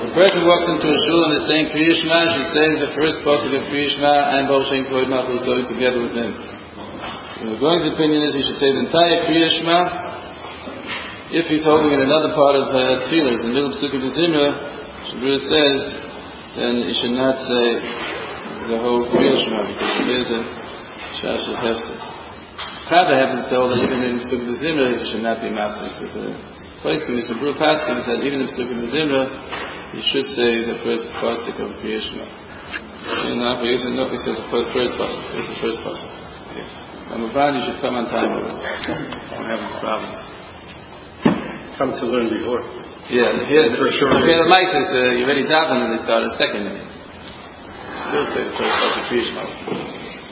a person walks into a shul and is saying Kriya Shema, should say the first pasuk of Kriya Shema and Baruch Shem Kavod Malchus together with him. The Goin's opinion is he should say the entire Kriya Shema. If he's holding in another part of Tefillah, in the middle of Sukkot Zimra, Shabbos says, then he should not say the whole Kriya Shema because it is a Shashat Hefsek. Chava happens to hold that even in Sukkot Zimra he should not be master. But the place in Mishnah Berurah Paskin said even in Sukkot Zimra he should say the first pasuk of Kriya Shema. He says the first pasuk. This is the first pasuk. Ramavan, you should come on time with us. Don't have these problems. Come to learn before. Yeah, here for sure. The mice says you already davened and they start a second. Still say the first pasuk Kriya Shema.